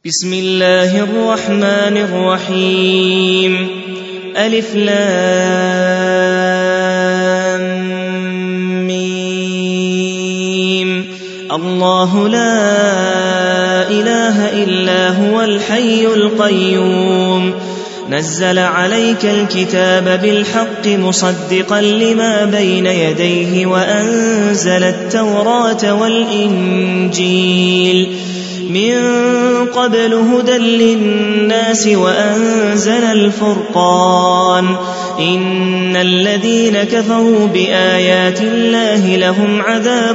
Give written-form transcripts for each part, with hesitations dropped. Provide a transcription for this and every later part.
بسم الله الرحمن الرحيم ألف لام ميم الله لا إله إلا هو الحي القيوم نزل عليك الكتاب بالحق مصدقا لما بين يديه وأنزل التوراة والإنجيل من قبل هدى للناس وأنزل الفرقان إن الذين كفروا بآيات الله لهم عذاب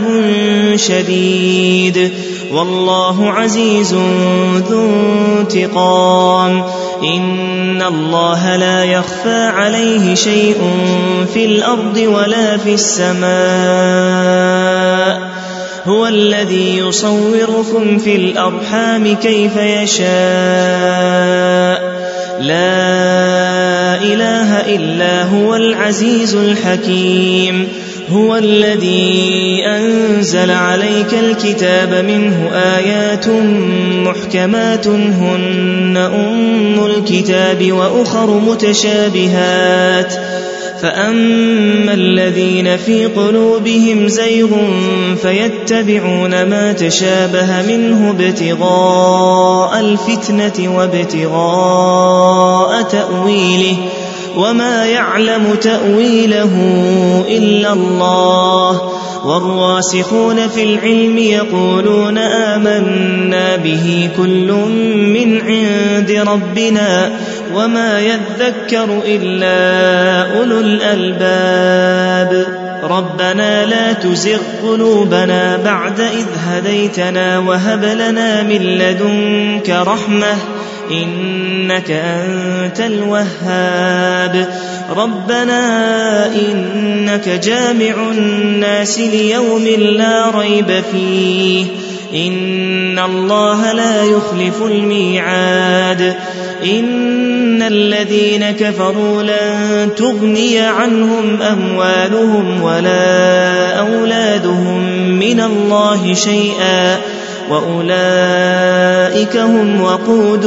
شديد والله عزيز ذو انتقام إن الله لا يخفى عليه شيء في الأرض ولا في السماء هو الذي يصوركم في الأرحام كيف يشاء لا إله إلا هو العزيز الحكيم هو الذي أنزل عليك الكتاب منه آيات محكمات هن أم الكتاب وأخر متشابهات فأما الذين في قلوبهم زيغ فيتبعون ما تشابه منه ابتغاء الفتنة وابتغاء تأويله وما يعلم تأويله إلا الله والراسخون في العلم يقولون آمنا به كل من عند ربنا وما يذكر إلا أولو الألباب ربنا لا تزغ قلوبنا بعد إذ هديتنا وهب لنا من لدنك رحمة إنك أنت الوهاب ربنا إنك جامع الناس ليوم لا ريب فيه إن الله لا يخلف الميعاد إن الذين كفروا لن تغني عنهم أموالهم ولا أولادهم من الله شيئا وأولئك هم وقود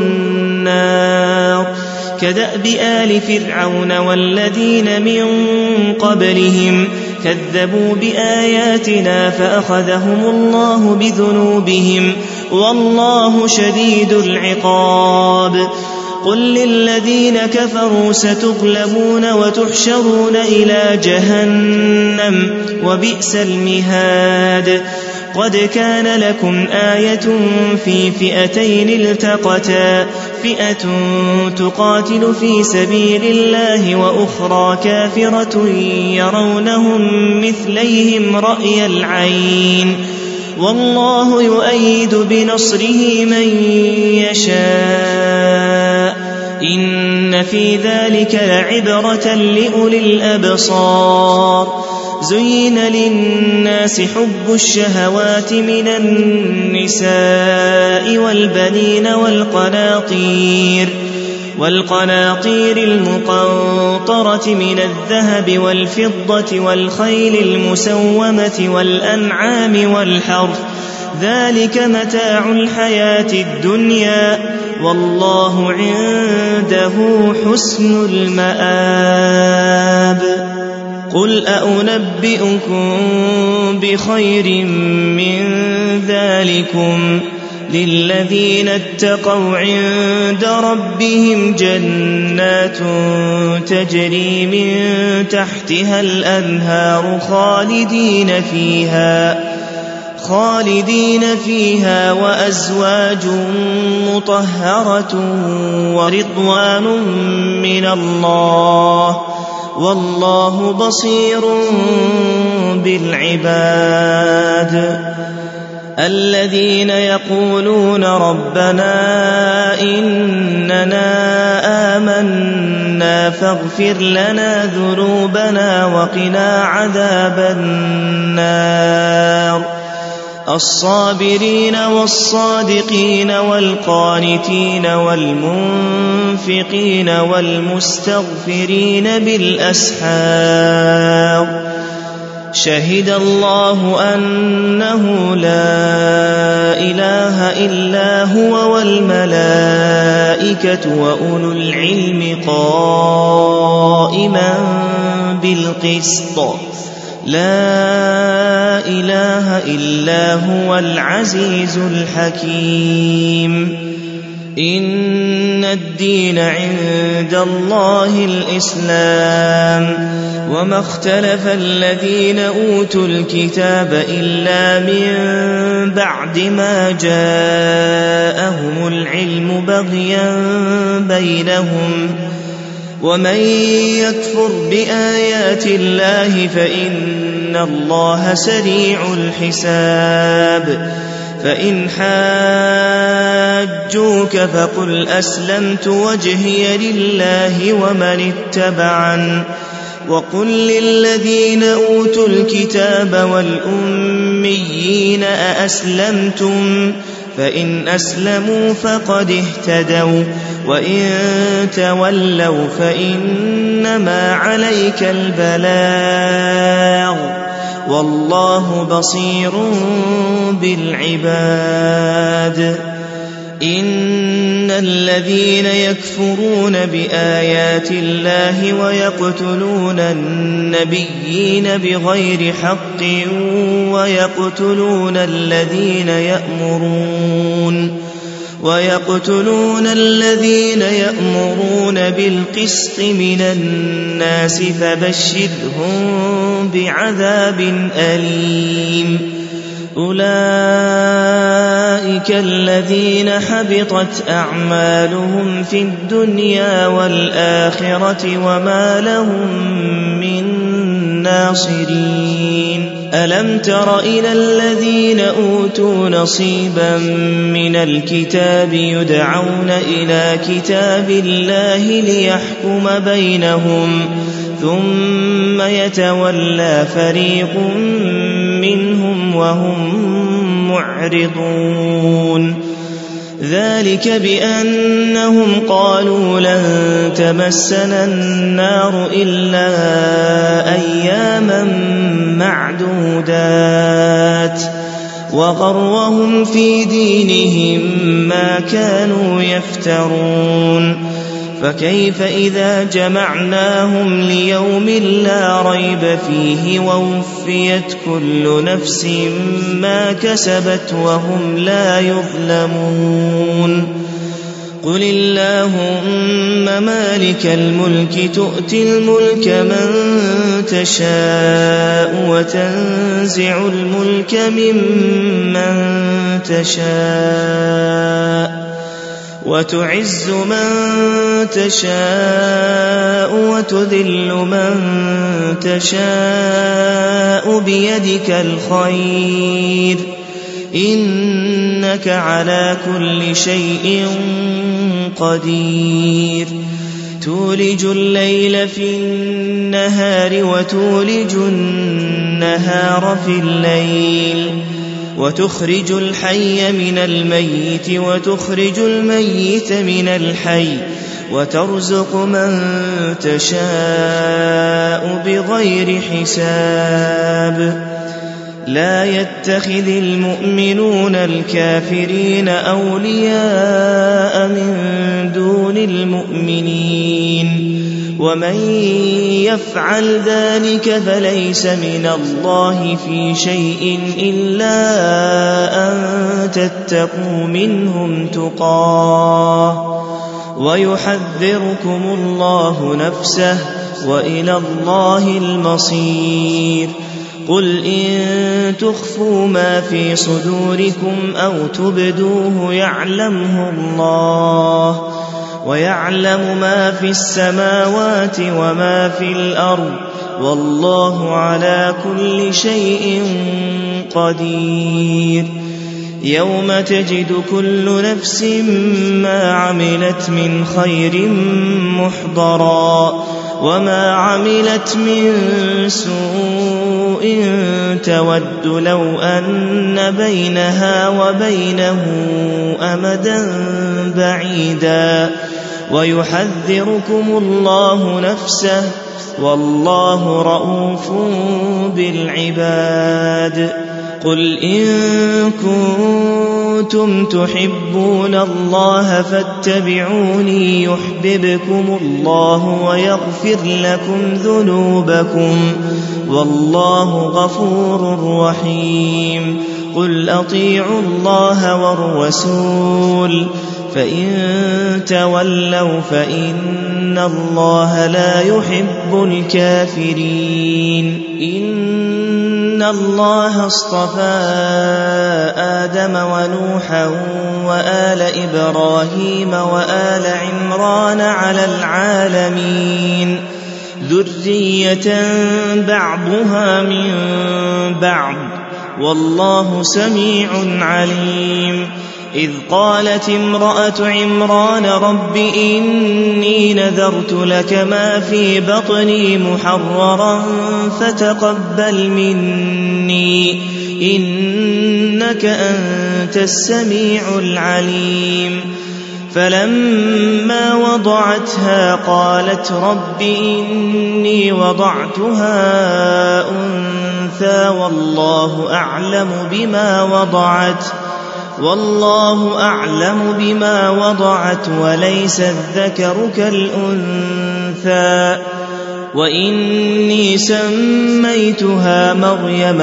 النار كدأب آل فرعون والذين من قبلهم كذبوا بآياتنا فأخذهم الله بذنوبهم والله شديد العقاب قل للذين كفروا ستغلبون وتحشرون إلى جهنم وبئس المهاد قد كان لكم آية في فئتين التقتا فئة تقاتل في سبيل الله وأخرى كافرة يرونهم مثليهم رأي العين والله يؤيد بنصره من يشاء إن في ذلك لعبرة لأولي الأبصار زين للناس حب الشهوات من النساء والبنين والقناطير المقنطرة من الذهب والفضة والخيل المسومة والأنعام والحرث ذلك متاع الحياة الدنيا والله عنده حسن المآب قل أنبئكم بخير من ذلكم للذين اتقوا عند ربهم جنات تجري من تحتها الأنهار خالدين فيها وأزواج مطهرة ورضوان من الله والله بصير بالعباد الذين يقولون ربنا إننا آمنا فاغفر لنا ذنوبنا وقنا عذاب النار الصابرين والصادقين والقانتين والمنفقين والمستغفرين بالأسحار شهد الله أنه لا إله إلا هو والملائكة وأولو العلم قائما بالقسط لا إله إلا هو العزيز الحكيم إن الدين عند الله الإسلام وما اختلف الذين أوتوا الكتاب إلا من بعد ما جاءهم العلم بغيا بينهم ومن يكفر بآيات الله فإن الله سريع الحساب فإن حاجوك فقل أسلمت وجهي لله ومن اتبعن وقل للذين أوتوا الكتاب والأميين أأسلمتم فإن أسلموا فقد اهتدوا وإن تولوا فإنما عليك البلاغ والله بصير بالعباد إن الذين يكفرون بآيات الله ويقتلون النبيين بغير حق ويقتلون الذين يأمرون بالقسط من الناس فبشرهم بعذاب أليم أولئك الذين حبطت أعمالهم في الدنيا والآخرة وما لهم من ناصرين ألم تر إلى الذين أوتوا نصيبا من الكتاب يدعون إلى كتاب الله ليحكم بينهم ثم يتولى فريق منهم وهم معرضون ذلك بأنهم قالوا لن تمسنا النار إلا أياما معدودات وغرهم في دينهم ما كانوا يفترون فكيف إذا جمعناهم ليوم لا ريب فيه ووفيت كل نفس ما كسبت وهم لا يظلمون قل اللهم مالك الملك تؤتي الملك من تشاء وتنزع الملك ممن تشاء وتعز من تشاء وتذل من تشاء بيدك الخير إنك على كل شيء قدير تولج الليل في النهار وتولج النهار في الليل وتخرج الحي من الميت وتخرج الميت من الحي وترزق من تشاء بغير حساب لا يتخذ المؤمنون الكافرين أولياء من دون المؤمنين ومن يفعل ذلك فليس من الله في شيء إلا أن تتقوا منهم تقاه ويحذركم الله نفسه وإلى الله المصير قل إن تخفوا ما في صدوركم أو تبدوه يعلمه الله ويعلم ما في السماوات وما في الأرض والله على كل شيء قدير يوم تجد كل نفس ما عملت من خير محضرا وما عملت من سوء تود لو أن بينها وبينه أمدا بعيدا ويحذركم الله نفسه والله رءوف بالعباد. قل إن كنتم تحبون الله فاتبعوني يحببكم الله ويغفر لكم ذنوبكم والله غفور رحيم. قل أطيعوا الله والرسول فإن تولوا فإن الله لا يحب الكافرين. إن الله اصطفى آدم ونوحا وآل إبراهيم وآل عمران على العالمين ذرية بعضها من بعض والله سميع عليم. إذ قالت امرأة عمران رب إني نذرت لك ما في بطني محررا فتقبل مني إنك أنت السميع العليم. فلما وضعتها قالت رب إني وضعتها أنثى والله أعلم بما وضعت وليس الذكر كالأنثى وإني سميتها مريم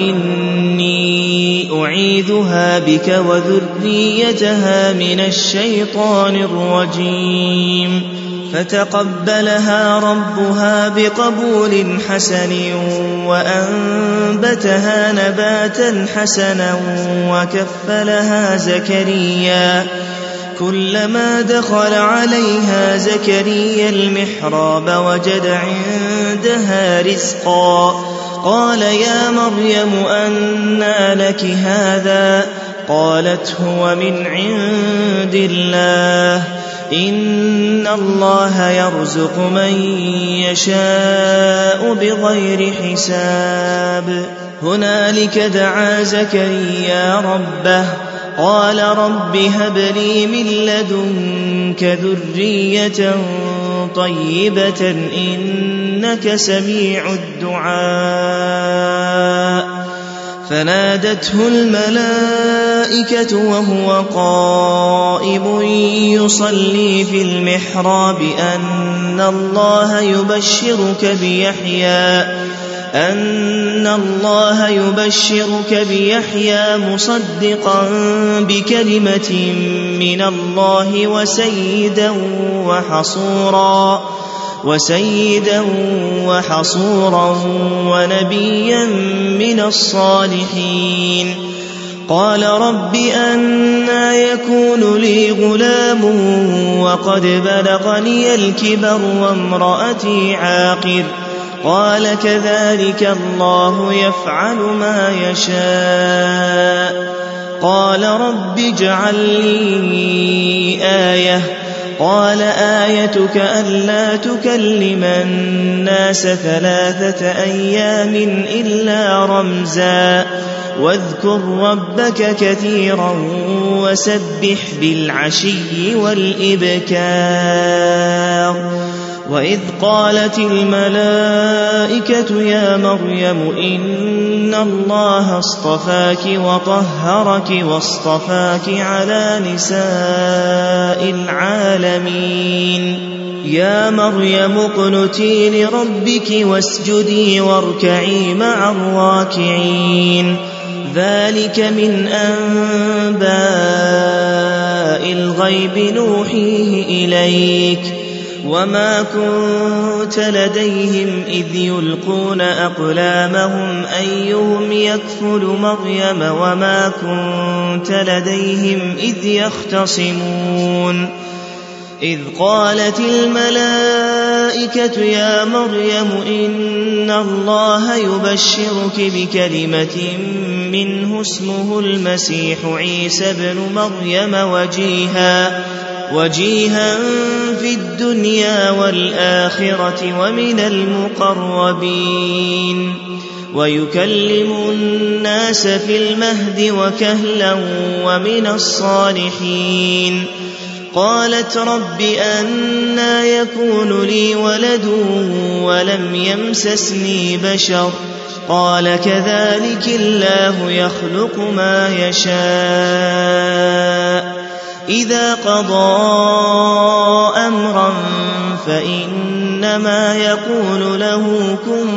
وإني أعيذها بك وذريتها من الشيطان الرجيم. فتقبلها ربها بقبول حسن وأنبتها نباتا حسنا وكفلها زكريا. كلما دخل عليها زكريا المحراب وجد عندها رزقا قال يا مريم أنى لك هذا؟ قالت هو من عند الله إن الله يرزق من يشاء بغير حساب. هنالك دعا زكريا ربه قال رب هب لي من لدنك ذرية طيبة إنك سميع الدعاء. فنادته الملائكة وهو قائم يصلي في المحراب أن الله يبشرك بيحيى مصدقا بكلمة من الله وسيدا وحصورا ونبيا من الصالحين. قال رب أنى يكون لي غلام وقد بلغني الكبر وامرأتي عاقر؟ قال كذلك الله يفعل ما يشاء. قال رب اجعل لي آية. قال آيتك ألا تكلم الناس 3 أيام إلا رمزا واذكر ربك كثيرا وسبح بالعشي والإبكار. وإذ قالت الملائكة يا مريم إن الله اصطفاك وطهرك واصطفاك على نساء العالمين. يا مريم اقنتي لربك واسجدي واركعي مع الراكعين. ذلك من أنباء الغيب نوحيه إليك وما كنت لديهم إذ يلقون أقلامهم أيهم يكفل مريم وما كنت لديهم إذ يختصمون. إذ قالت الملائكة يا مريم إن الله يبشرك بكلمة منه اسمه المسيح عيسى ابن مريم وجيها في الدنيا والآخرة ومن المقربين ويكلم الناس في المهد وكهلا ومن الصالحين. قالت رب أنى يكون لي ولد ولم يمسسني بشر قال كذلك الله يخلق ما يشاء إذا قضى أمرا فإنما يقول له كن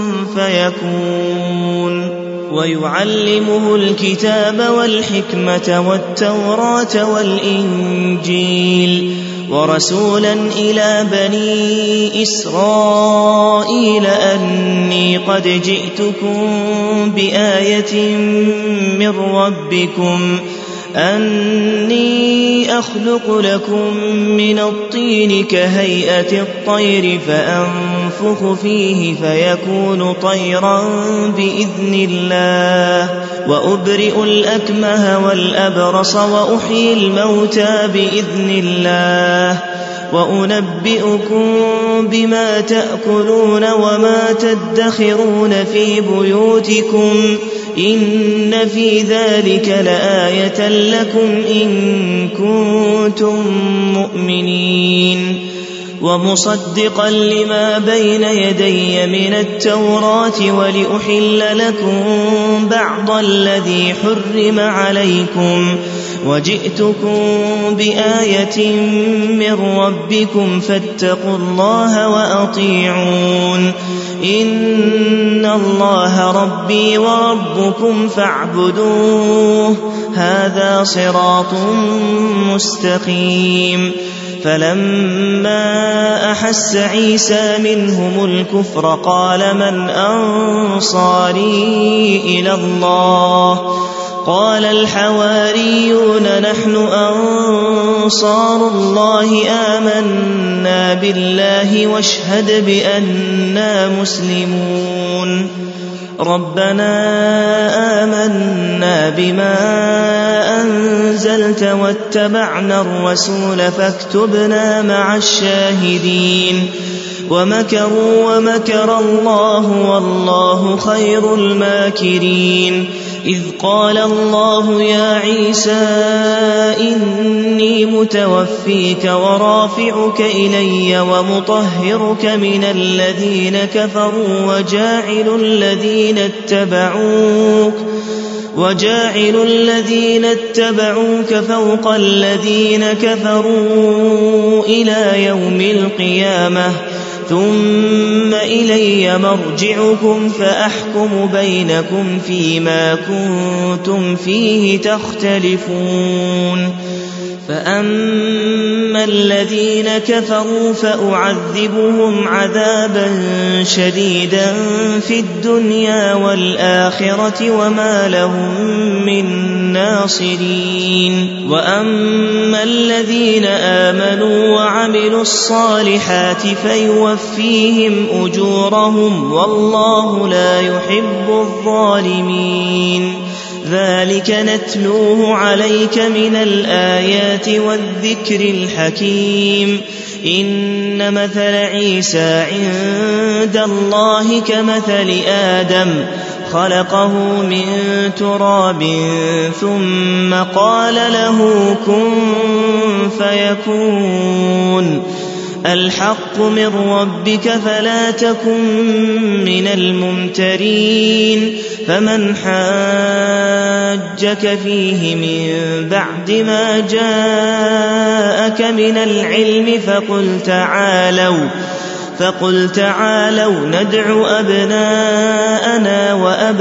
فيكون ويعلمه الكتاب والحكمة والتوراة والإنجيل ورسولا إلى بني إسرائيل أني قد جئتكم بآية من ربكم أني أخلق لكم من الطين كهيئة الطير فأنفخ فيه فيكون طيرا بإذن الله وأبرئ الأكمه والأبرص وأحيي الموتى بإذن الله وأنبئكم بما تأكلون وما تدخرون في بيوتكم إن في ذلك لآية لكم إن كنتم مؤمنين ومصدقا لما بين يدي من التوراة ولأحل لكم بعض الذي حرم عليكم وجئتكم بآية من ربكم فاتقوا الله وأطيعون إن الله ربي وربكم فاعبدوه هذا صراط مستقيم فلما أحس عيسى منهم الكفر قال من أنصاري إلى الله قال الحواريون نحن أنصار الله آمنا بالله واشهد بأننا مسلمون ربنا آمنا بما أنزلت واتبعنا الرسول فاكتبنا مع الشاهدين ومكروا ومكر الله والله خير الماكرين إذ قال الله يا عيسى إني متوفيك ورافعك إلي ومطهرك من الذين كفروا وجاعل الذين اتبعوك فوق الذين كفروا إلى يوم القيامة ثم إلي مرجعكم فأحكم بينكم فيما كنتم فيه تختلفون فأما الذين كفروا فأعذبهم عذابا شديدا في الدنيا والآخرة وما لهم من ناصرين وأما الذين آمنوا وعملوا الصالحات فيوفيهم أجورهم والله لا يحب الظالمين ذلك نتلوه عليك من الآيات والذكر الحكيم إن مثل عيسى عند الله كمثل آدم خلقه من تراب ثم قال له كن فيكون الحق من ربك فلا تكن من الممترين فمن حاجك فيه من بعد ما جاءك من العلم فقل تعالوا ندع أبناءنا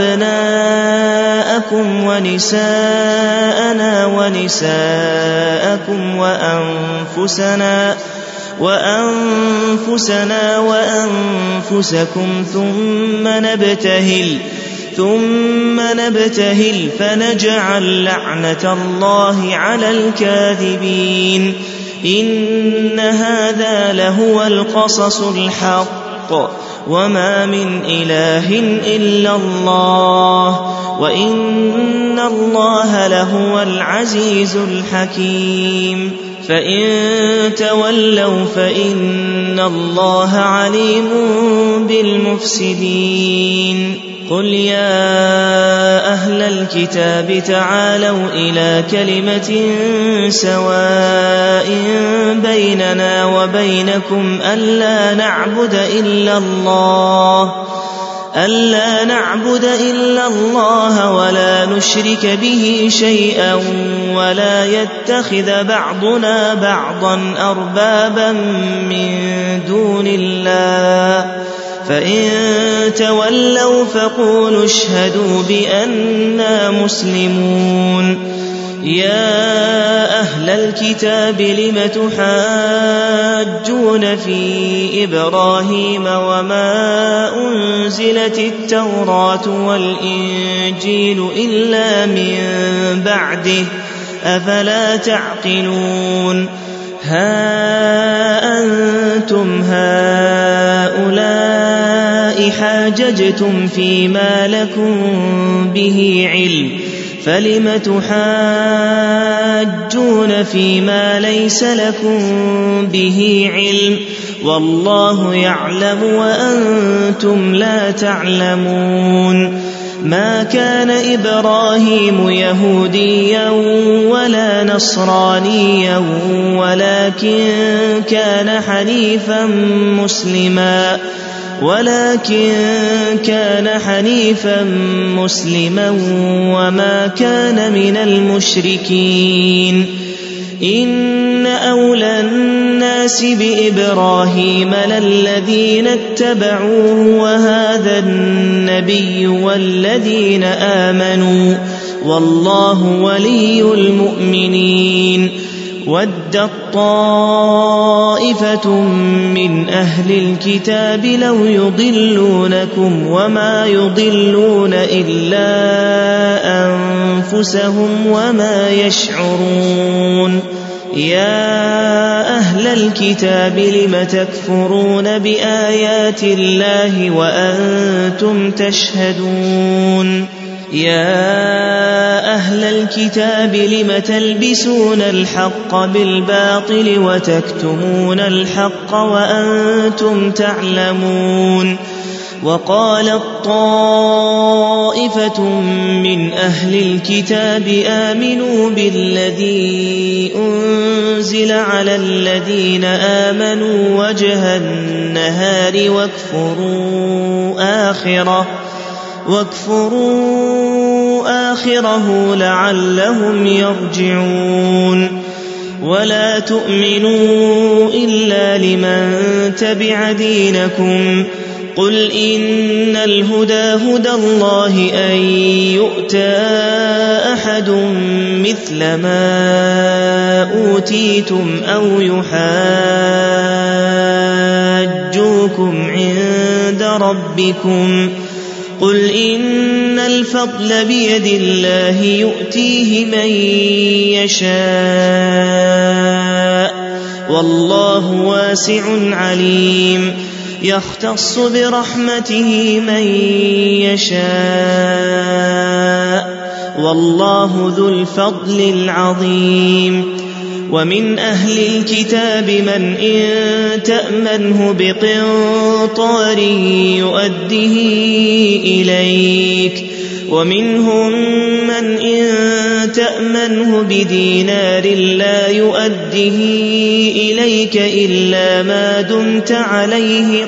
وأبناءكم ونساءنا ونساءكم وأنفسنا وأنفسكم ثم نبتهل فنجعل لعنة الله على الكاذبين إن هذا لهو القصص الحق وما من إله إلا الله وإن الله لهو العزيز الحكيم فإن تولوا فإن الله عليم بالمفسدين قل يا أهل الكتاب تعالوا إلى كلمة سواء بيننا وبينكم ألا نعبد إلا الله ولا نشرك به شيئا ولا يتخذ بعضنا بعضا أربابا من دون الله فإن تولوا فقولوا اشهدوا بأننا مسلمون يا أهل الكتاب لم تحاجون في إبراهيم وما أنزلت التوراة والإنجيل إلا من بعده أفلا تعقلون ها أنتم هؤلاء حاججتم فيما لكم به علم فلم تحاجون فيما ليس لكم به علم والله يعلم وأنتم لا تعلمون ما كان إبراهيم يهوديا ولا نصرانيا ولكن كان حنيفا مسلما وما كان من المشركين إن أولى الناس بإبراهيم للذين اتبعوه وهذا النبي والذين آمنوا والله ولي المؤمنين ودت طائفة من أهل الكتاب لو يضلونكم وما يضلون إلا أنفسهم وما يشعرون يا أهل الكتاب لم تكفرون بآيات الله وأنتم تشهدون يا أهل الكتاب لم تلبسون الحق بالباطل وتكتمون الحق وأنتم تعلمون وقالت طائفة من أهل الكتاب آمنوا بالذي أنزل على الذين آمنوا وجه النهار واكفروا آخره لعلهم يرجعون ولا تؤمنوا إلا لمن تبع دينكم قل إن الهدى هدى الله أن يؤتى أحد مثل ما أوتيتم أو يحاجوكم عند ربكم قل إن الفضل بيد الله يؤتيه من يشاء والله واسع عليم يختص برحمته من يشاء والله ذو الفضل العظيم ومن أهل الكتاب من إن تأمنه بقنطار يؤده إليك ومنهم من إن تأمنه بدينار لا يؤده إليك إلا ما دمت عليه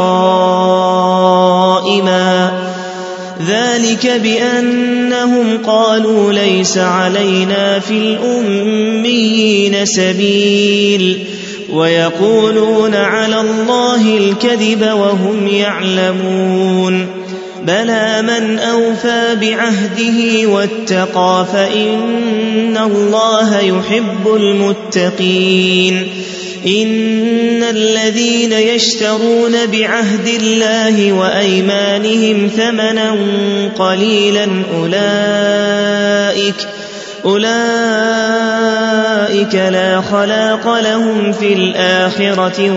قائما ذلك بأنهم قالوا ليس علينا في الأميين سبيل ويقولون على الله الكذب وهم يعلمون بلى من أوفى بعهده واتقى فإن الله يحب المتقين إن الذين يشترون بعهد الله وأيمانهم ثمنا قليلا أولئك لا خلاق لهم في الآخرة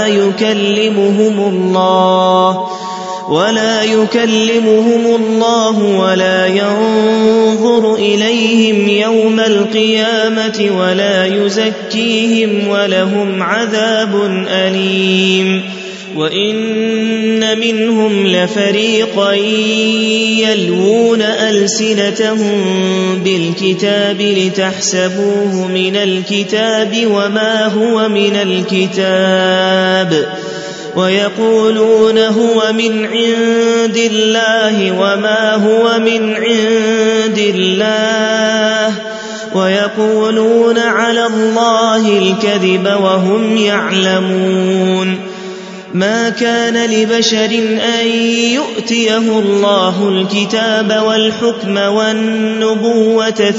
ولا يكلمهم الله ولا ينظر إليهم يوم القيامة ولا يزكيهم ولهم عذاب أليم وإن منهم لفريقا يلوون ألسنتهم بالكتاب لتحسبوه من الكتاب وما هو من الكتاب ويقولون هو من عند الله وما هو من عند الله ويقولون على الله الكذب وهم يعلمون. ما كان لبشر أن يؤتيه الله الكتاب والحكم والنبوة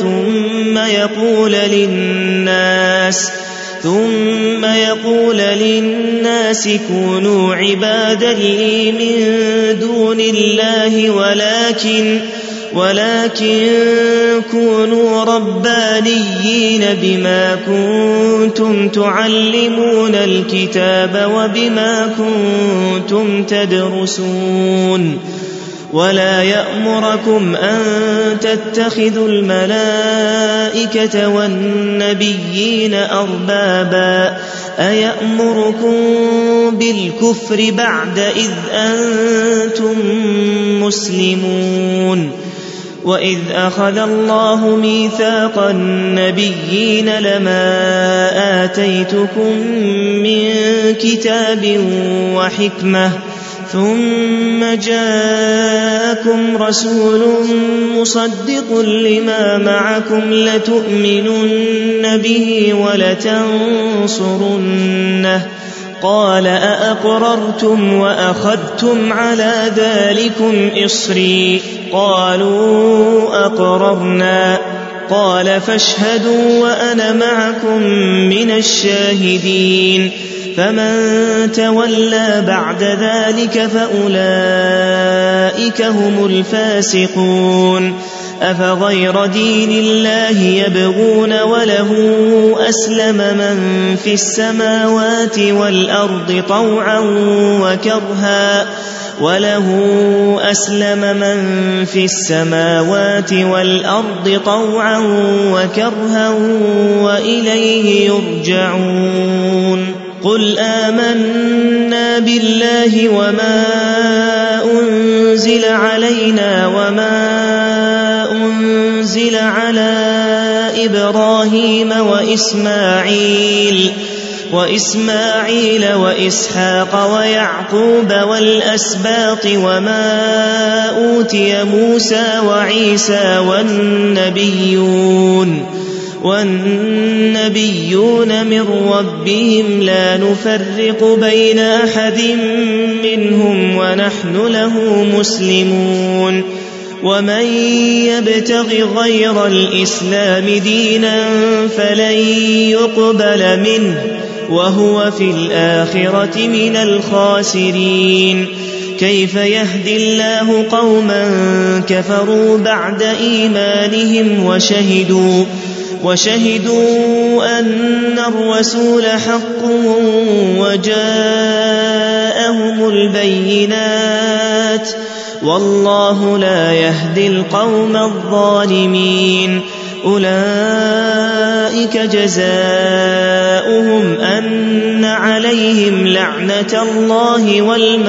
ثم يقول للناس كونوا عبادا لي من دون الله ولكن كونوا ربانيين بما كنتم تعلمون الكتاب وبما كنتم تدرسون. ولا يأمركم أن تتخذوا الملائكة والنبيين أربابا أيأمركم بالكفر بعد إذ أنتم مسلمون. وإذ أخذ الله ميثاق النبيين لما آتيتكم من كتاب وحكمة ثم جاءكم رسول مصدق لما معكم لتؤمنن به ولتنصرنه قال أأقررتم وأخذتم على ذلكم إصري قالوا أقررنا قال فاشهدوا وأنا معكم من الشاهدين. فمن تولى بعد ذلك فأولئك هم الفاسقون. أفغير دين الله يبغون وله أسلم من في السماوات والأرض طوعا وكرها وإليه يرجعون. قل آمنا بالله وما أنزل علينا وما أنزل على إبراهيم وإسماعيل وإسحاق ويعقوب والأسباط وما أوتي موسى وعيسى والنبيون من ربهم لا نفرق بين أحد منهم ونحن له مسلمون. ومن يبتغ غير الإسلام دينا فلن يقبل منه وهو في الآخرة من الخاسرين. كيف يهدي الله قوما كفروا بعد إيمانهم وشهدوا أن الرسول حق وجاءهم البينات والله لا يهدي القوم الظالمين. أولئك جزاؤهم أن عليهم لعنة الله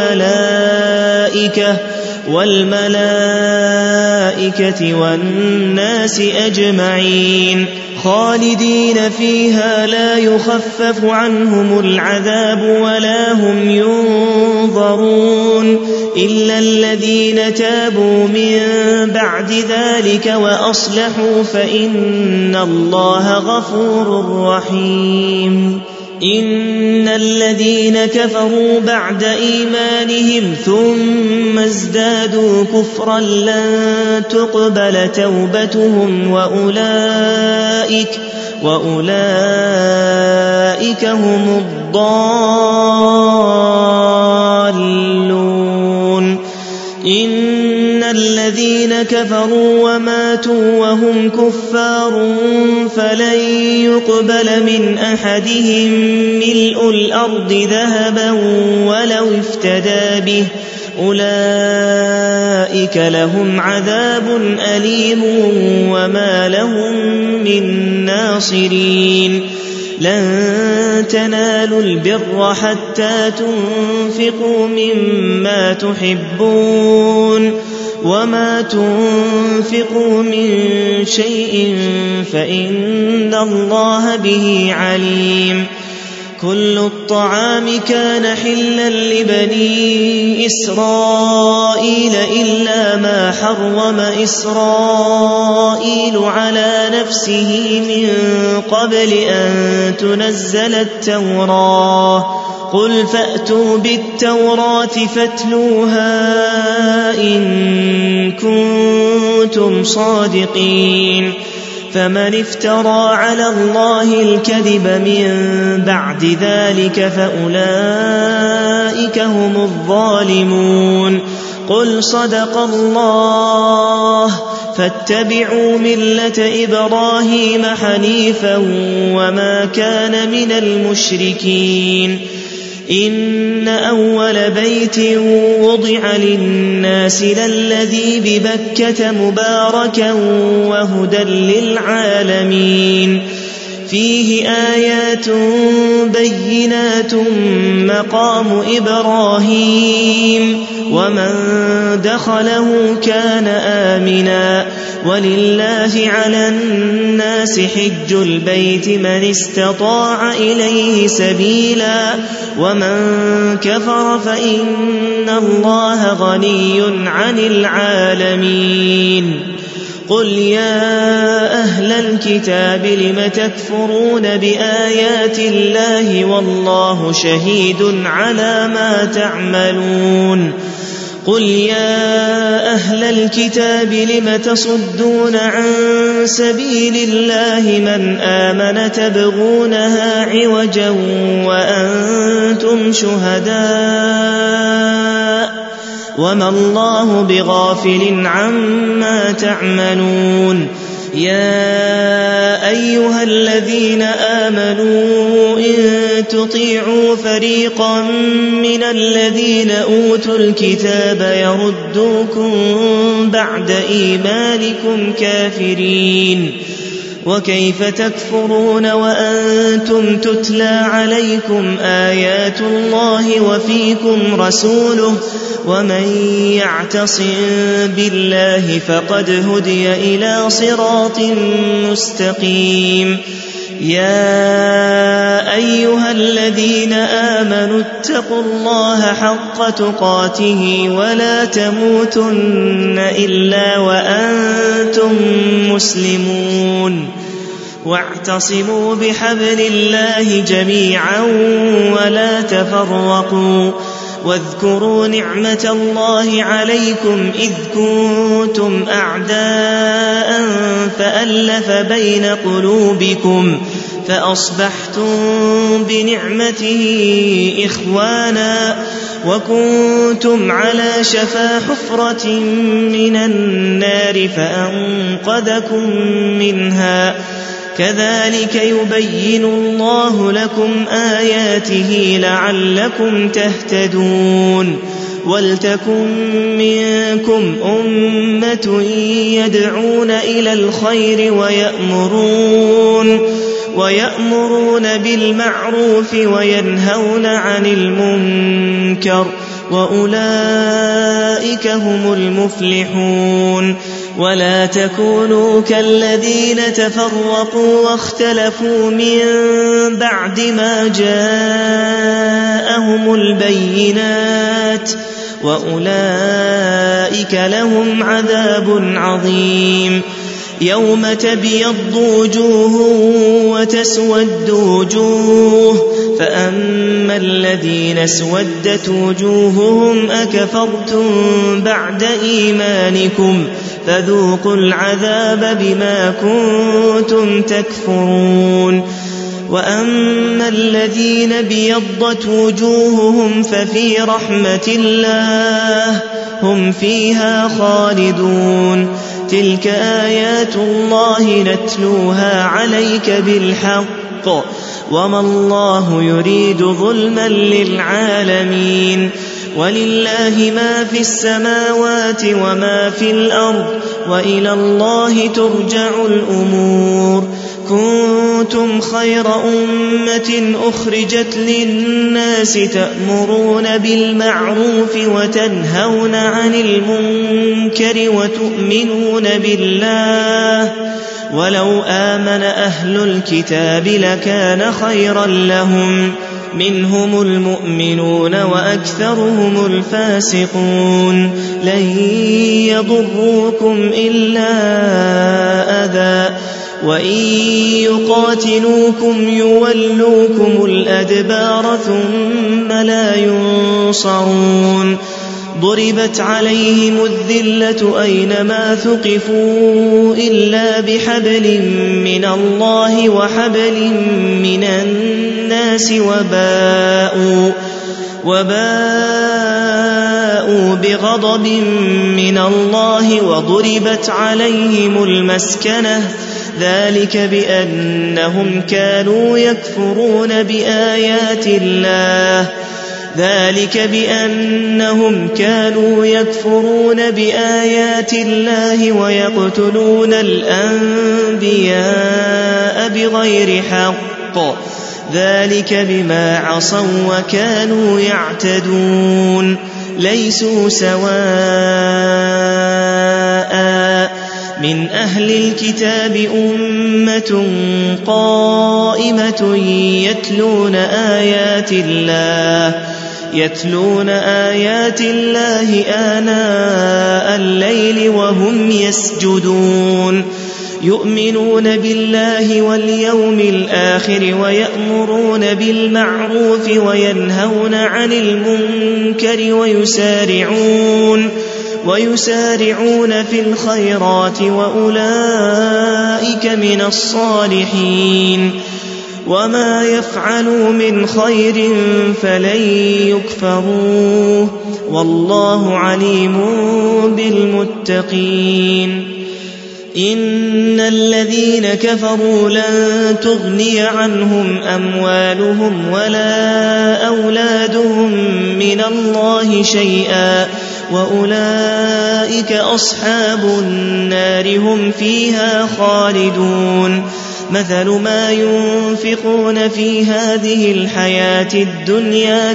والملائكة والناس أجمعين خالدين فيها لا يخفف عنهم العذاب ولا هم ينظرون إلا الذين تابوا من بعد ذلك وأصلحوا فإن الله غفور رحيم. إن الذين كفروا بعد إيمانهم ثم ازدادوا كفرا لن تقبل توبتهم وأولئك هم الضالون. إن الذين كفروا وماتوا وهم كفار فلن يقبل من أحدهم ملء الأرض ذهبا ولو افتدى به أولئك لهم عذاب أليم وما لهم من ناصرين. لن تنالوا البر حتى تنفقوا مما تحبون وما تنفقوا من شيء فإن الله به عليم كل الطعام كان حلا لبني إسرائيل إلا ما حرم إسرائيل على نفسه من قبل أن تنزل التوراة قل فأتوا بالتوراة فاتلوها إن كنتم صادقين فمن افترى على الله الكذب من بعد ذلك فأولئك هم الظالمون قل صدق الله فاتبعوا ملة إبراهيم حنيفا وما كان من المشركين إن أول بيت وضع للناس للذي ببكة مباركا وهدى للعالمين فيه آيات بينات مقام إبراهيم ومن دخله كان آمنا ولله على الناس حج البيت من استطاع إليه سبيلا ومن كفر فإن الله غني عن العالمين قل يا أهل الكتاب لم تكفرون بآيات الله والله شهيد على ما تعملون قل يا أهل الكتاب لم تصدون عن سبيل الله من آمن تبغونها عوجا وأنتم شهداء وما الله بغافل عما تعملون يا أيها الذين آمنوا إن تطيعوا فريقا من الذين أوتوا الكتاب يردوكم بعد إيمانكم كافرين وكيف تكفرون وأنتم تتلى عليكم آيات الله وفيكم رسوله ومن يعتصم بالله فقد هدي إلى صراط مستقيم يا أيها الذين آمنوا اتقوا الله حق تقاته ولا تموتن إلا وأنتم مسلمون واعتصموا بحبل الله جميعا ولا تفرقوا واذكروا نعمة الله عليكم إذ كنتم أعداء فألف بين قلوبكم فأصبحتم بنعمته إخوانا وكنتم على شفا حفرة من النار فأنقذكم منها كذلك يبين الله لكم آياته لعلكم تهتدون ولتكن منكم أمة يدعون إلى الخير ويأمرون بالمعروف وينهون عن المنكر وأولئك هم المفلحون ولا تكونوا كالذين تفرقوا واختلفوا من بعد ما جاءهم البينات وأولئك لهم عذاب عظيم يوم تبيض وجوه وتسود وجوه فأما الذين اسودت وجوههم أكفرتم بعد إيمانكم فذوقوا العذاب بما كنتم تكفرون وأما الذين ابيضت وجوههم ففي رحمة الله هم فيها خالدون تلك آيات الله نتلوها عليك بالحق وما الله يريد ظلما للعالمين ولله ما في السماوات وما في الأرض وإلى الله ترجع الأمور كنتم خير أمة أخرجت للناس تأمرون بالمعروف وتنهون عن المنكر وتؤمنون بالله ولو آمن أهل الكتاب لكان خيرا لهم منهم المؤمنون وأكثرهم الفاسقون لن يضروكم إلا أذى وإن يقاتلوكم يولوكم الأدبار ثم لا ينصرون ضربت عليهم الذلة أينما ثقفوا إلا بحبل من الله وحبل من الناس وباءوا بغضب من الله وضربت عليهم المسكنة ذلك بأنهم كانوا يكفرون بآيات الله ويقتلون الأنبياء بغير حق ذلك بما عصوا وكانوا يعتدون ليسوا سواء من أهل الكتاب أمة قائمة يتلون آيات الله آناء الليل وهم يسجدون يؤمنون بالله واليوم الآخر ويأمرون بالمعروف وينهون عن المنكر ويسارعون في الخيرات وأولئك من الصالحين وما يفعلوا من خير فلن يكفروه والله عليم بالمتقين إن الذين كفروا لن تغني عنهم أموالهم ولا أولادهم من الله شيئا وأولئك أصحاب النار هم فيها خالدون مثل ما ينفقون في هذه الحياة الدنيا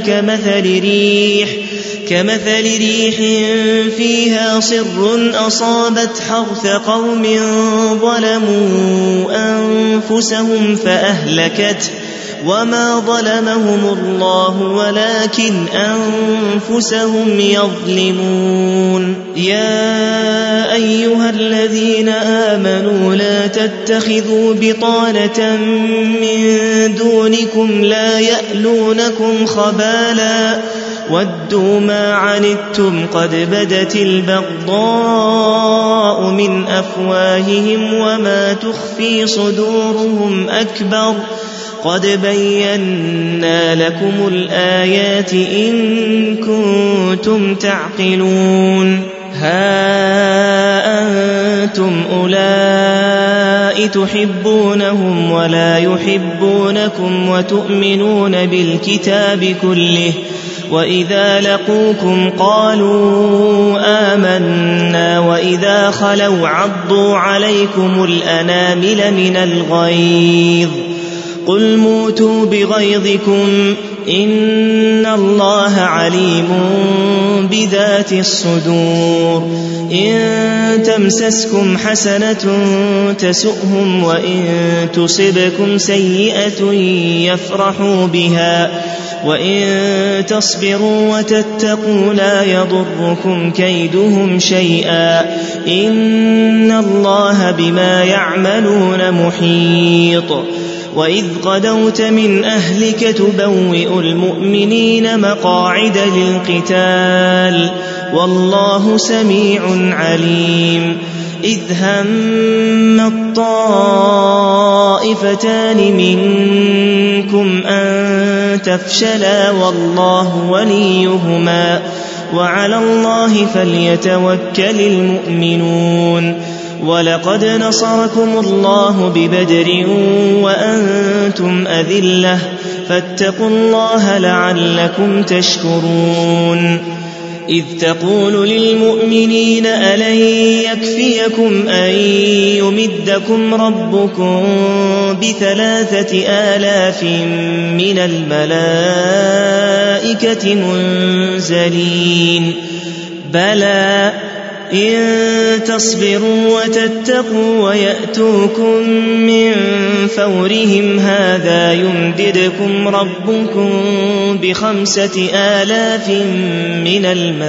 كمثل ريح فيها صر أصابت حرث قوم ظلموا أنفسهم فأهلكته وما ظلمهم الله ولكن أنفسهم يظلمون يا أيها الذين آمنوا لا تتخذوا بطانة من دونكم لا يألونكم خبالا ودوا ما عنتم قد بدت البغضاء من أفواههم وما تخفي صدورهم أكبر قد بينا لكم الآيات إن كنتم تعقلون ها أنتم أولئك تحبونهم ولا يحبونكم وتؤمنون بالكتاب كله وإذا لقوكم قالوا آمنا وإذا خلوا عضوا عليكم الأنامل من الغيظ قل موتوا بغيظكم إن الله عليم بذات الصدور إن تمسسكم حسنة تسؤهم وإن تصبكم سيئة يفرحوا بها وإن تصبروا وتتقوا لا يضركم كيدهم شيئا إن الله بما يعملون محيط وإذ غدوت من أهلك تبوئ المؤمنين مقاعد للقتال والله سميع عليم إذ هم الطائفتان منكم أن تفشلا والله وليهما وعلى الله فليتوكل المؤمنون ولقد نصركم الله ببدر وأنتم أذلة فاتقوا الله لعلكم تشكرون إذ تقول للمؤمنين ألن يكفيكم أن يمدكم ربكم ب3,000 من الملائكة منزلين بلى إن تصبروا وتتقوا ويأتوكم من فورهم هذا يمددكم ربكم ب5,000 من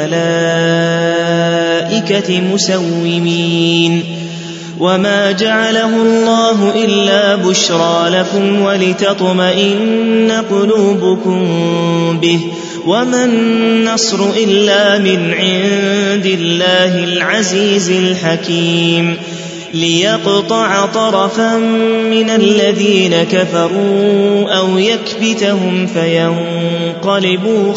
الملائكة مسومين وما جعله الله إلا بشرى لكم ولتطمئن قلوبكم به وما النصر إلا من عند الله العزيز الحكيم ليقطع طرفا من الذين كفروا أو يكبتهم فينقلبوا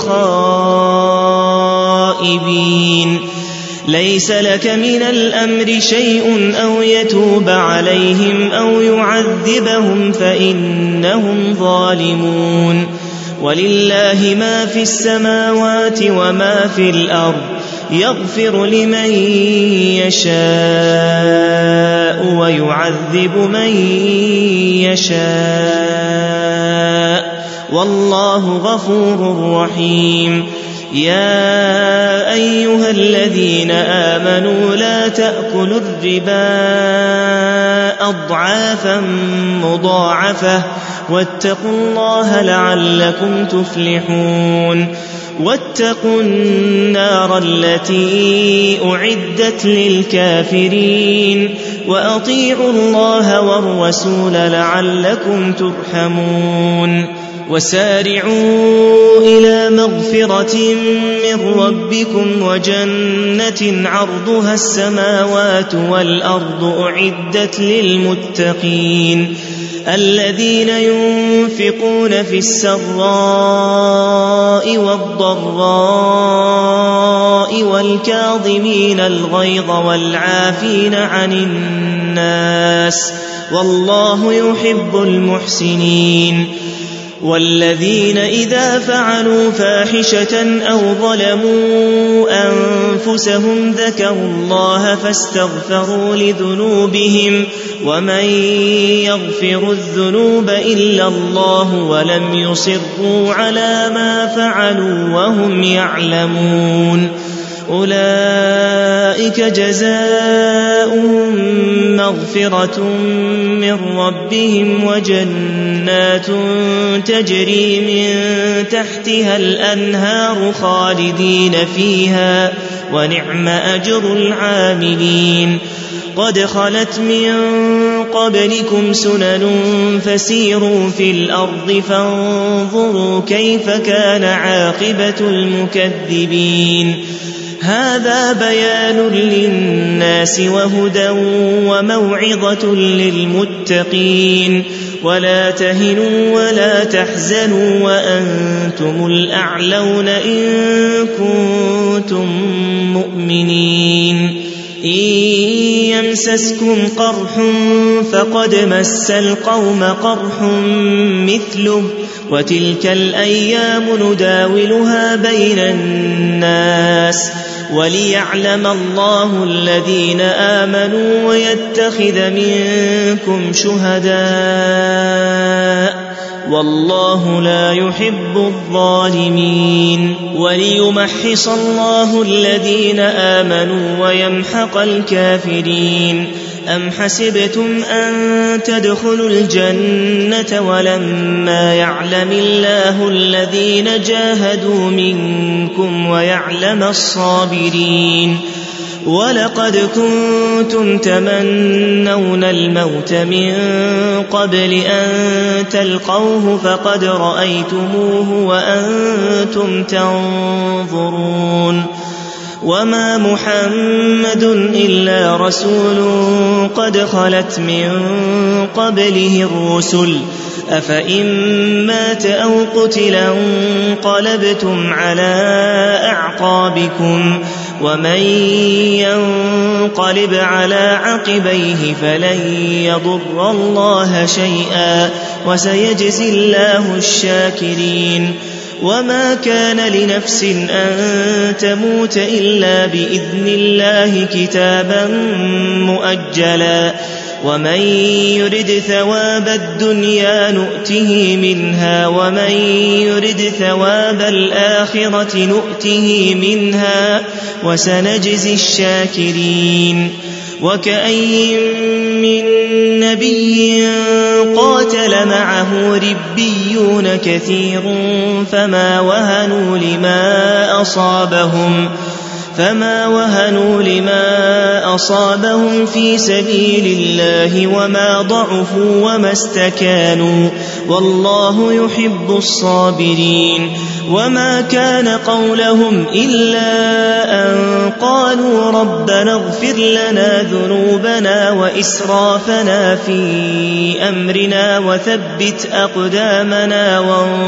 خائبين ليس لك من الأمر شيء أو يتوب عليهم أو يعذبهم فإنهم ظالمون ولله ما في السماوات وما في الأرض يغفر لمن يشاء ويعذب من يشاء والله غفور رحيم يا أيها الذين آمنوا لا تأكلوا الربا أضعافا مضاعفة واتقوا الله لعلكم تفلحون واتقوا النار التي أعدت للكافرين وأطيعوا الله والرسول لعلكم ترحمون وسارعوا إلى مغفرة من ربكم وجنة عرضها السماوات والأرض أعدت للمتقين الذين ينفقون في السراء والضراء والكاظمين الغيظ والعافين عن الناس والله يحب المحسنين والذين إذا فعلوا فاحشة أو ظلموا أنفسهم ذكروا الله فاستغفروا لذنوبهم ومن يغفر الذنوب إلا الله ولم يصروا على ما فعلوا وهم يعلمون أولئك جزاؤهم مغفرة من ربهم وجنات تجري من تحتها الأنهار خالدين فيها ونعم أجر العاملين قد خلت من قبلكم سنن فسيروا في الأرض فانظروا كيف كان عاقبة المكذبين هذا بيان للناس وهدى وموعظة للمتقين ولا تهنوا ولا تحزنوا وأنتم الأعلون إن كنتم مؤمنين إن يمسسكم قرح فقد مس القوم قرح مثله وتلك الأيام نداولها بين الناس وليعلم الله الذين آمنوا ويتخذ منكم شهداء والله لا يحب الظالمين وليمحص الله الذين آمنوا ويمحق الكافرين أم حسبتم أن تدخلوا الجنة ولما يعلم الله الذين جاهدوا منكم ويعلم الصابرين ولقد كنتم تمنون الموت من قبل أن تلقوه فقد رأيتموه وأنتم تنظرون وما محمد إلا رسول قد خلت من قبله الرسل أفإن مات أو قتل انقلبتم على أعقابكم ومن ينقلب على عقبيه فلن يضر الله شيئا وسيجزي الله الشاكرين وما كان لنفس أن تموت إلا بإذن الله كتابا مؤجلا ومن يرد ثواب الدنيا نؤته منها ومن يرد ثواب الآخرة نؤته منها وسنجزي الشاكرين وكأي من نبي قاتل معه ربيون كثير فما وهنوا لما أصابهم في سبيل الله وما ضعفوا وما استكانوا والله يحب الصابرين وما كان قولهم إلا أن قالوا ربنا اغفر لنا ذنوبنا وإسرافنا في أمرنا وثبت أقدامنا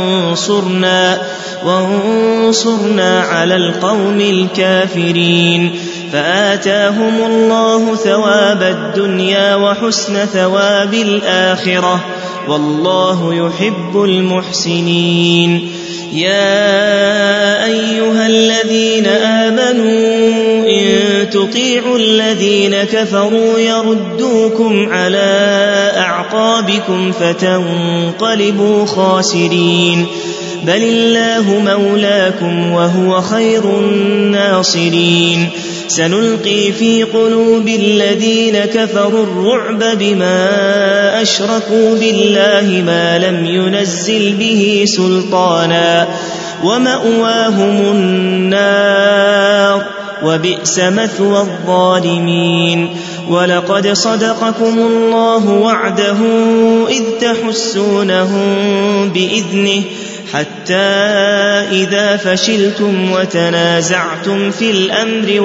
وانصرنا على القوم الكافرين فآتاهم الله ثواب الدنيا وحسن ثواب الآخرة والله يحب المحسنين يا أيها الذين آمنوا إن تطيعوا الذين كفروا يردوكم على أعقابكم فتنقلبوا خاسرين بل الله مولاكم وهو خير الناصرين سنلقي في قلوب الذين كفروا الرعب بما أشركوا بالله ما لم ينزل به سلطانا ومأواهم النار وبئس مثوى الظالمين ولقد صدقكم الله وعده إذ تحسونهم بإذنه حتى إذا فشلتم وتنازعتم في الأمر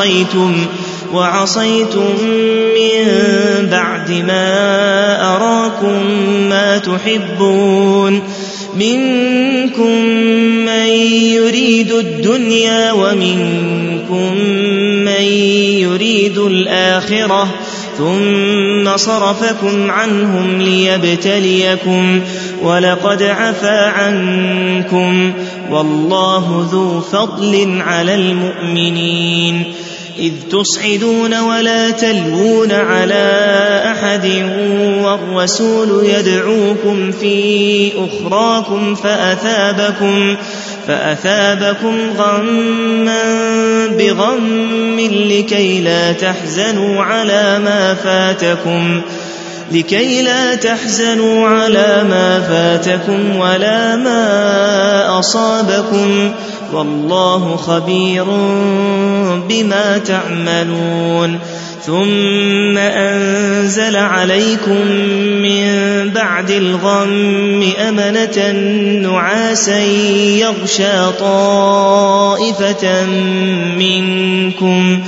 وعصيتم من بعد ما أراكم ما تحبون منكم من يريد الدنيا ومنكم من يريد الآخرة ثم صرفكم عنهم ليبتليكم ولقد عفا عنكم والله ذو فضل على المؤمنين إذ تصعدون ولا تلوون على أحد والرسول يدعوكم في أخراكم فأثابكم غما بغم لكي لا تحزنوا على ما فاتكم ولا ما أصابكم والله خبير بما تعملون ثم أنزل عليكم من بعد الغم أمنة نعاسا يغشى طائفة منكم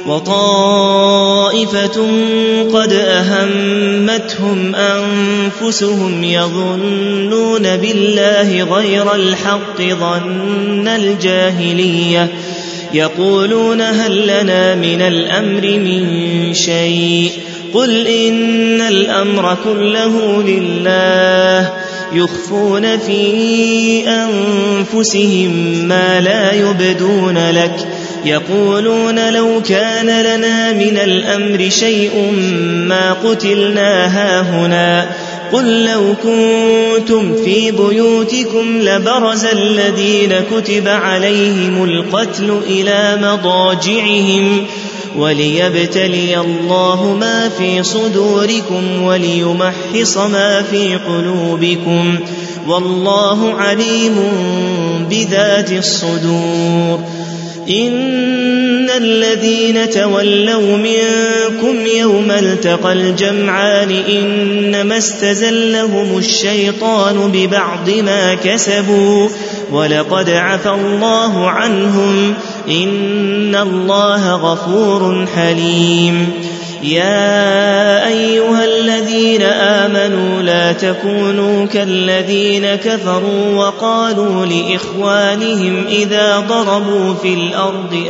وطائفة قد أهمتهم أنفسهم يظنون بالله غير الحق ظن الجاهلية يقولون هل لنا من الأمر من شيء قل إن الأمر كله لله يخفون في أنفسهم ما لا يبدون لك يقولون لو كان لنا من الأمر شيء ما قتلنا هاهنا قل لو كنتم في بيوتكم لبرز الذين كتب عليهم القتل إلى مضاجعهم وليبتلي الله ما في صدوركم وليمحص ما في قلوبكم والله عليم بذات الصدور إن الذين تولوا منكم يوم التقى الجمعان إنما استزلهم الشيطان ببعض ما كسبوا ولقد عفى الله عنهم إن الله غفور حليم يا أيها الذين آمنوا لا تكونوا كالذين كفروا وقالوا لإخوانهم إذا ضربوا في الأرض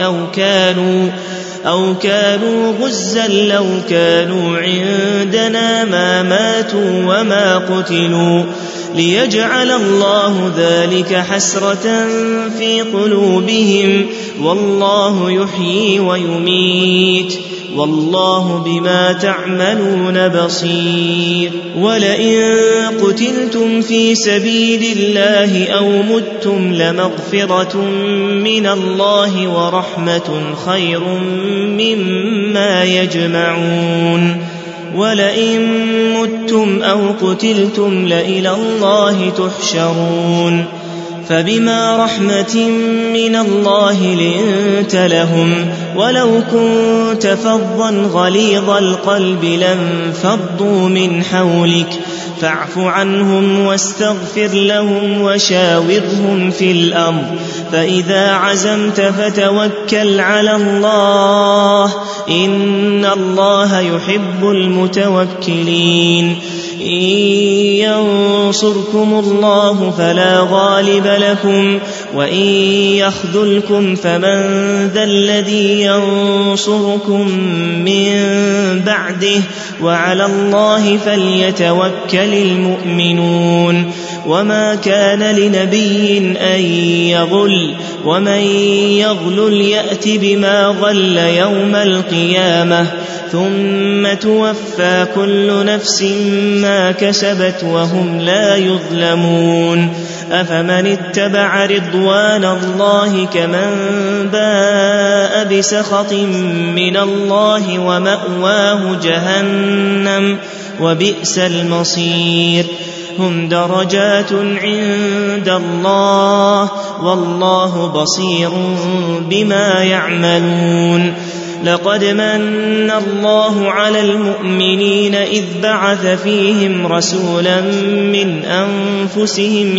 أو كانوا غزا لو كانوا عندنا ما ماتوا وما قتلوا ليجعل الله ذلك حسرة في قلوبهم، والله يحيي ويميت، والله بما تعملون بصير. ولئن قتلتم في سبيل الله أو متم لمغفرة من الله ورحمة خير مما يجمعون. ولئن متم أو قتلتم لإلى الله تحشرون. فبما رحمة من الله لنت لهم، ولو كنت فظا غليظ القلب لانفضوا من حولك، فاعف عنهم واستغفر لهم وشاورهم في الأمر، فإذا عزمت فتوكل على الله، إن الله يحب المتوكلين. إن ينصركم الله فلا غالب لكم، وإن يخذلكم فمن ذا الذي ينصركم من بعده، وعلى الله فليتوكل المؤمنون. وما كان لنبي أن يغل، ومن يغلل يأت بما غل يوم القيامة، ثم توفى كل نفس ما كسبت وهم لا يظلمون. أفمن اتبع رضوان الله كمن باء بسخط من الله ومأواه جهنم وبئس المصير. هم درجات عند الله، والله بصير بما يعملون. لقد من الله على المؤمنين إذ بعث فيهم رسولا من أنفسهم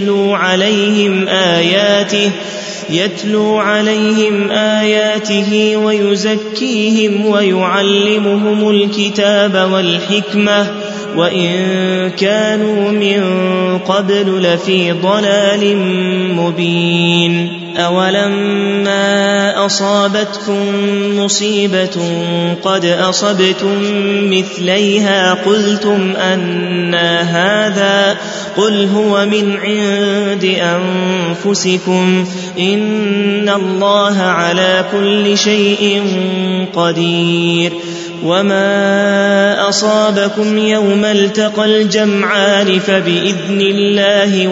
يتلو عليهم آياته ويزكيهم ويعلمهم الكتاب والحكمة، وإن كانوا من قبل لفي ضلال مبين. أولما أصابتكم مصيبة قد أصبتم مثليها قلتم أنى هذا، قل هو من عند أنفسكم، إن الله على كل شيء قدير. وما أصابكم يوم التقى الجمعان فبإذن الله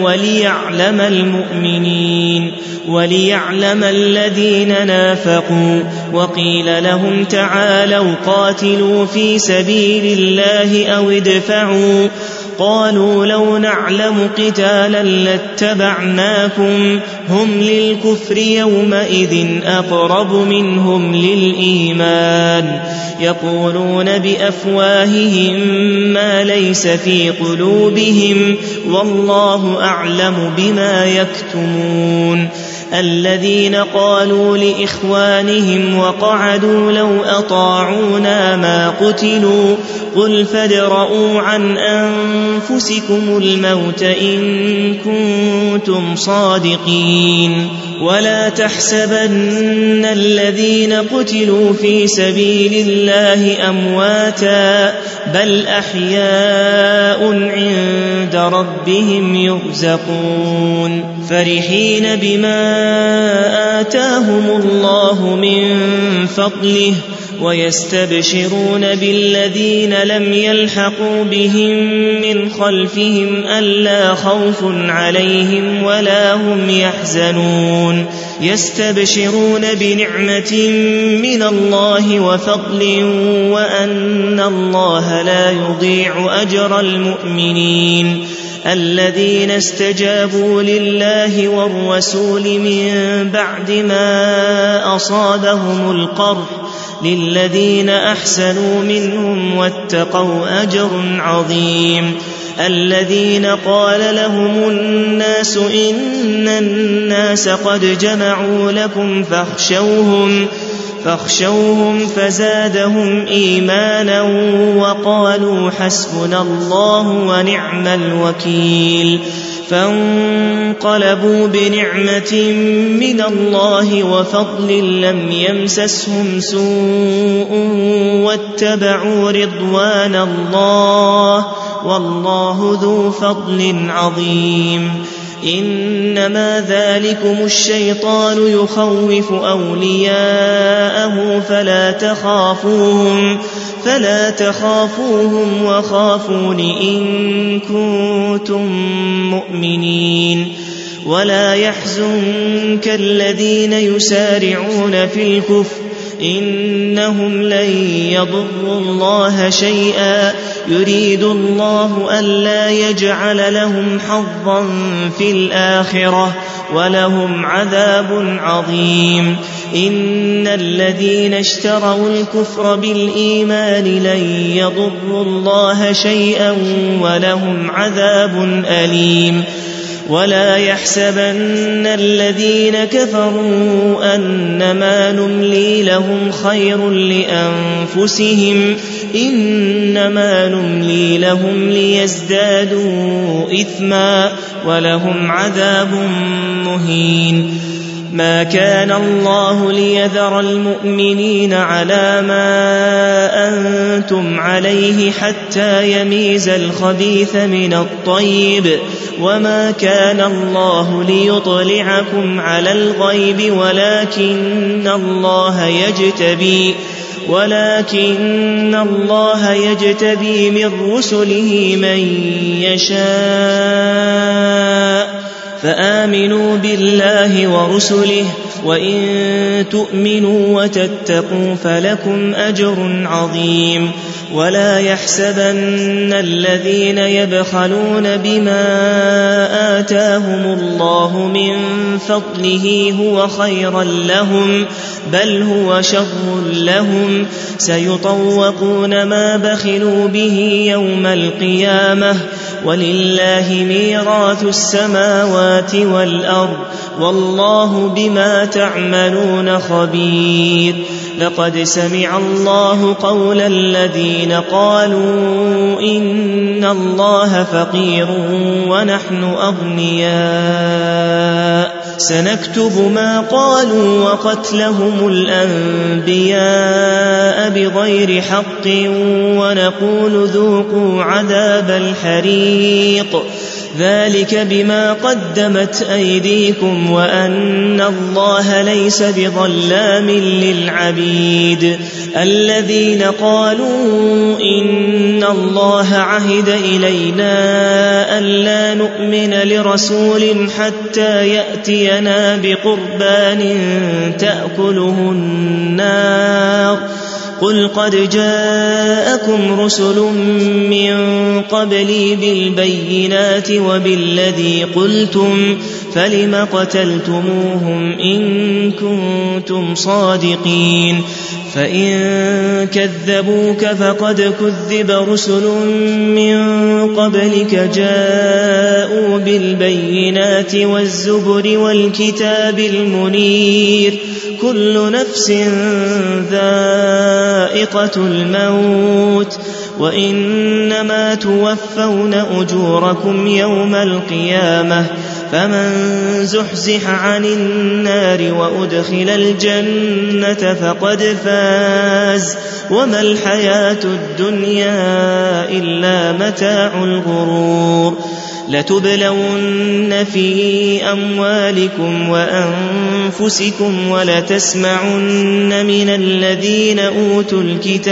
وليعلم الذين نافقوا. وقيل لهم تعالوا قاتلوا في سبيل الله أو ادفعوا، قالوا لو نعلم قتالا لاتبعناكم، هم للكفر يومئذ أقرب منهم للإيمان، يقولون بأفواههم ما ليس في قلوبهم، والله أعلم بما يكتمون. الذين قالوا لإخوانهم وقعدوا لو أطاعونا ما قتلوا، قل فادرءوا عن أنفسكم الموت إن كنتم صادقين. ولا تحسبن الذين قتلوا في سبيل الله أمواتا، بل أحياء عند ربهم يرزقون، فرحين بما آتاهم الله من فضله، ويستبشرون بالذين لم يلحقوا بهم من خلفهم ألا خوف عليهم ولا هم يحزنون، يستبشرون بنعمة من الله وفضل، وأن الله لا يضيع أجر المؤمنين. الذين استجابوا لله والرسول من بعد ما أصابهم القرح، للذين أحسنوا منهم واتقوا أجر عظيم. الذين قال لهم الناس إن الناس قد جمعوا لكم فاخشوهم فزادهم إيمانا وقالوا حسبنا الله ونعم الوكيل. فانقلبوا بنعمة من الله وفضل لم يمسسهم سوء واتبعوا رضوان الله والله ذو فضل عظيم. إنما ذلكم الشيطان يخوف أولياءه فلا تخافوهم وخافون إن كنتم مؤمنين. ولا يحزنك الذين يسارعون في الكفر إنهم لن يضروا الله شيئا يريد الله ألا يجعل لهم حظا في الآخرة ولهم عذاب عظيم. إن الذين اشتروا الكفر بالإيمان لن يضروا الله شيئا ولهم عذاب أليم. ولا يحسبن الذين كفروا أنما نملي لهم خير لأنفسهم إنما نملي لهم ليزدادوا إثما ولهم عذاب مهين. ما كان الله ليذر المؤمنين على ما أنتم عليه حتى يميز الخبيث من الطيب وما كان الله ليطلعكم على الغيب ولكن الله يجتبي من رسله من يشاء فآمنوا بالله ورسله وإن تؤمنوا وتتقوا فلكم أجر عظيم. ولا يحسبن الذين يبخلون بما آتاهم الله من فضله هو خيرا لهم بل هو شر لهم سيطوقون ما بخلوا به يوم القيامة ولله ميراث السماوات والأرض والله بما تعملون خبير. لقد سمع الله قول الذين قالوا إن الله فقير ونحن أغنياء سنكتب ما قالوا وقتلهم الأنبياء بغير حق ونقول ذوقوا عذاب الحريق ذلك بما قدمت أيديكم وأن الله ليس بظلام للعبيد. الذين قالوا إن الله عهد إلينا ألا نؤمن لرسول حتى يأتينا بقربان تأكله النار قل قد جاءكم رسل من قبلي بالبينات وبالذي قلتم فلم قتلتموهم إن كنتم صادقين. فإن كذبوك فقد كذب رسل من قبلك جاءوا بالبينات والزبر والكتاب المنير كل نفس ذائقة الموت وإنما توفون أجوركم يوم القيامة فمن زحزح عن النار وأدخل الجنة فقد فاز وما الحياة الدنيا إلا متاع الغرور. لتبلون في أموالكم وأنفسكم ولتسمعن من الذين أوتوا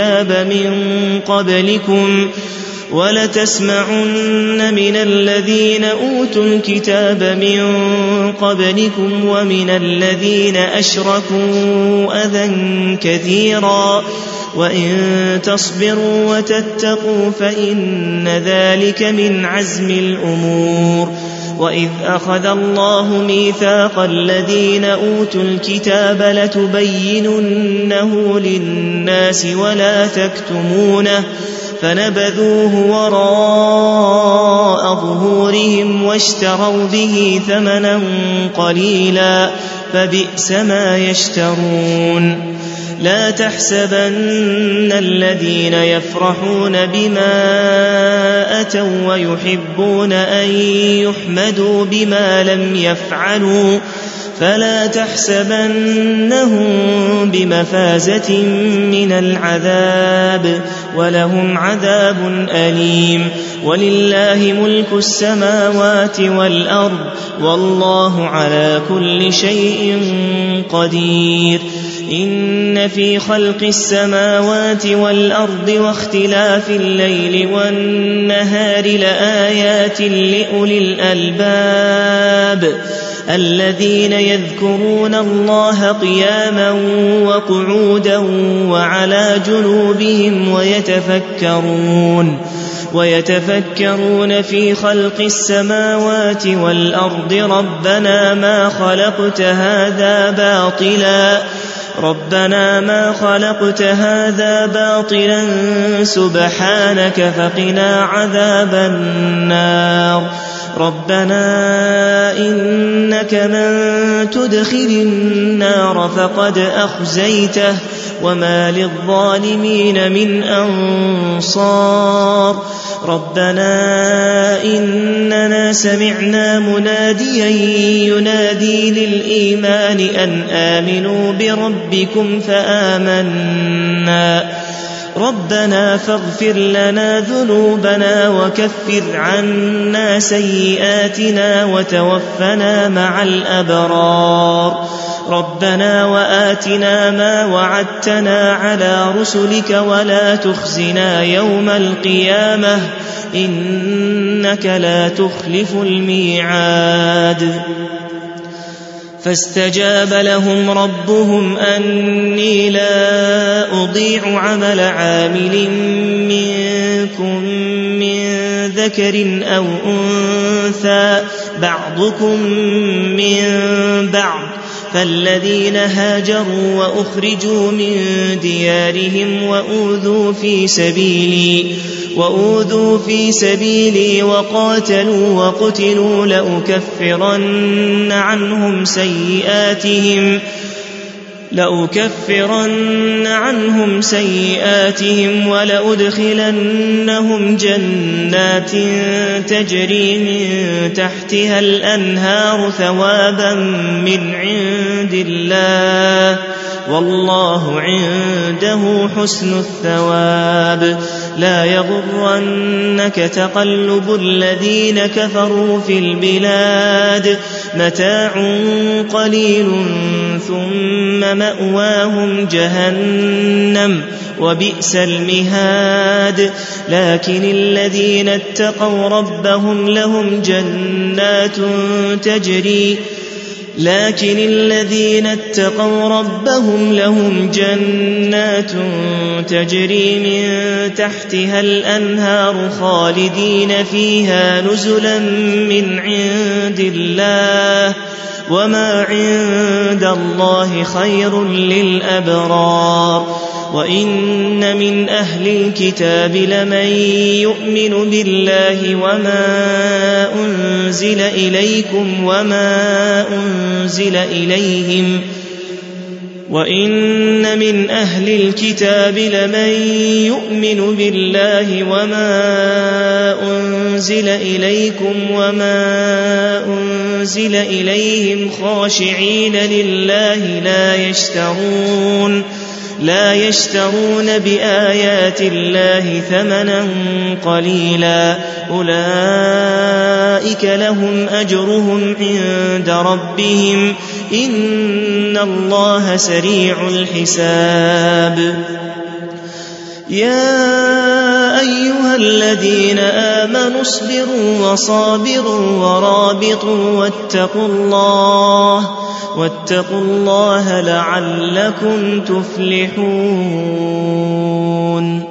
الكتاب من قبلكم ومن الذين أشركوا أذى كثيرا وإن تصبروا وتتقوا فإن ذلك من عزم الأمور. وإذ أخذ الله ميثاق الذين أوتوا الكتاب لتبيننه للناس ولا تكتمونه فنبذوه وراء ظهورهم واشتروا به ثمنا قليلا فبئس ما يشترون. لا تحسبن الذين يفرحون بما أتوا ويحبون أن يحمدوا بما لم يفعلوا فلا تحسبنهم بمفازة من العذاب ولهم عذاب أليم. ولله ملك السماوات والأرض والله على كل شيء قدير. إن في خلق السماوات والأرض واختلاف الليل والنهار لآيات لأولي الألباب الذين يذكرون الله قياما وقعودا وعلى جنوبهم ويتفكرون في خلق السماوات والأرض ربنا ما خلقت هذا باطلا سبحانك فقنا عذاب النار. ربنا إنك من تدخل النار فقد أخزيته وما للظالمين من أنصار. ربنا إننا سمعنا مناديا ينادي للإيمان أن آمنوا بربكم فآمنا. ربنا فاغفر لنا ذنوبنا وكفر عنا سيئاتنا وتوفنا مع الأبرار. ربنا وآتنا ما وعدتنا على رسلك ولا تخزنا يوم القيامة إنك لا تخلف الميعاد. فاستجاب لهم ربهم أني لا أضيع عمل عامل منكم من ذكر أو أنثى بعضكم من بعض. فالذين هاجروا وأخرجوا من ديارهم وأوذوا في سبيلي وقاتلوا وقتلوا لأكفرن عنهم سيئاتهم ولأدخلنهم جنات تجري من تحتها الأنهار ثوابا من عند الله والله عنده حسن الثواب. لا يغرنك تقلب الذين كفروا في البلاد متاع قليل ثم مأواهم جهنم وبئس المهاد. لكن الذين اتقوا ربهم لهم جنات تجري من تحتها الأنهار خالدين فيها نزلا من عند الله وما عند الله خير للأبرار. وإن من أهل الكتاب لمن يؤمن بالله وما أنزل إليكم وما أنزل إليهم وإن من أهل الكتاب لمن يؤمن بالله وما أنزل إليكم وما أنزل إليهم خاشعين لله لا يشترون بآيات الله ثمنا قليلا أولئك لهم أجرهم عند ربهم إن الله سريع الحساب. يا أيها الذين آمنوا اصبروا وصابروا ورابطوا واتقوا الله لعلكم تفلحون.